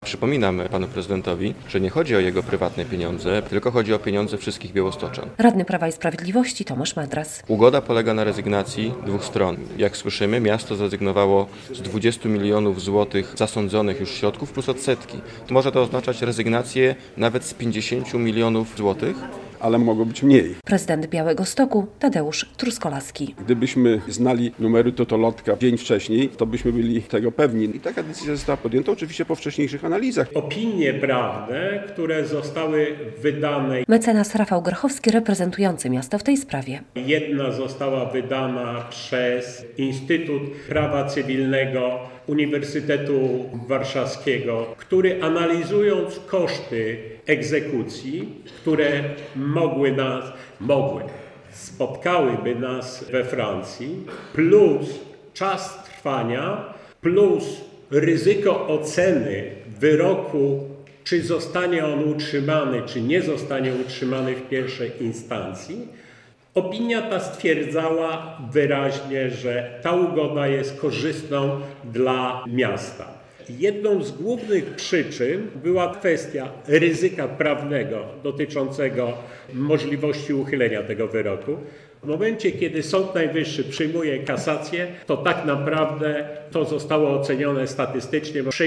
Przypominam panu prezydentowi, że nie chodzi o jego prywatne pieniądze, tylko chodzi o pieniądze wszystkich białostoczan. Radny Prawa i Sprawiedliwości Tomasz Madras. Ugoda polega na rezygnacji dwóch stron. Jak słyszymy, miasto zrezygnowało z 20 milionów złotych zasądzonych już środków plus odsetki. To może to oznaczać rezygnację nawet z 50 milionów złotych. Ale mogło być mniej. Prezydent Białegostoku Tadeusz Truskolaski. Gdybyśmy znali numery totolotka dzień wcześniej, to byśmy byli tego pewni. I taka decyzja została podjęta oczywiście po wcześniejszych analizach. Opinie prawne, które zostały wydane. Mecenas Rafał Grochowski reprezentujący miasto w tej sprawie. Jedna została wydana przez Instytut Prawa Cywilnego Uniwersytetu Warszawskiego, który analizując koszty egzekucji, które spotkałyby nas we Francji, plus czas trwania, plus ryzyko oceny wyroku, czy zostanie on utrzymany, czy nie zostanie utrzymany w pierwszej instancji, opinia ta stwierdzała wyraźnie, że ta ugoda jest korzystną dla miasta. Jedną z głównych przyczyn była kwestia ryzyka prawnego dotyczącego możliwości uchylenia tego wyroku. W momencie, kiedy Sąd Najwyższy przyjmuje kasację, to tak naprawdę to zostało ocenione statystycznie, bo w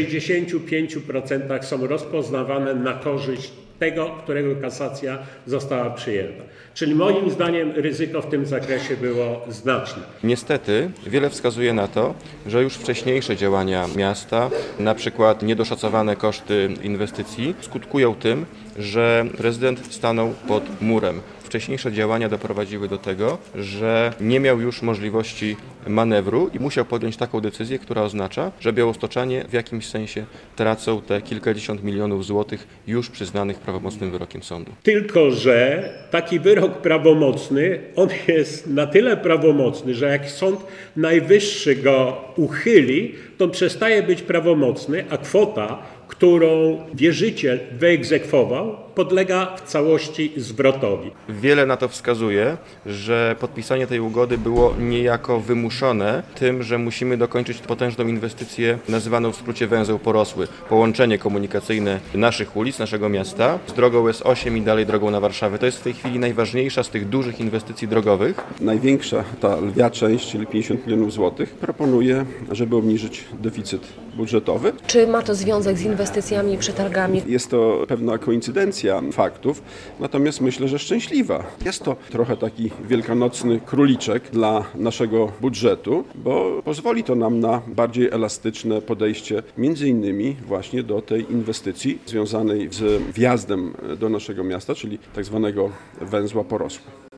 65% są rozpoznawane na korzyść tego, którego kasacja została przyjęta. Czyli moim zdaniem ryzyko w tym zakresie było znaczne. Niestety wiele wskazuje na to, że już wcześniejsze działania miasta, na przykład niedoszacowane koszty inwestycji, skutkują tym, że prezydent stanął pod murem. Wcześniejsze działania doprowadziły do tego, że nie miał już możliwości manewru i musiał podjąć taką decyzję, która oznacza, że białostoczanie w jakimś sensie tracą te kilkadziesiąt milionów złotych już przyznanych prawomocnym wyrokiem sądu. Tylko że taki wyrok prawomocny, on jest na tyle prawomocny, że jak Sąd Najwyższy go uchyli, to on przestaje być prawomocny, a kwota, którą wierzyciel wyegzekwował, podlega w całości zwrotowi. Wiele na to wskazuje, że podpisanie tej ugody było niejako wymuszone tym, że musimy dokończyć potężną inwestycję nazywaną w skrócie węzeł porosły. Połączenie komunikacyjne naszych ulic, naszego miasta z drogą S8 i dalej drogą na Warszawę. To jest w tej chwili najważniejsza z tych dużych inwestycji drogowych. Największa, ta lwia część, czyli 50 milionów złotych, proponuje, żeby obniżyć deficyt budżetowy. Czy ma to związek z inwestycjami, przetargami? Jest to pewna koincydencja faktów, natomiast myślę, że szczęśliwa. Jest to trochę taki wielkanocny króliczek dla naszego budżetu, bo pozwoli to nam na bardziej elastyczne podejście między innymi właśnie do tej inwestycji związanej z wjazdem do naszego miasta, czyli tak zwanego węzła porosły.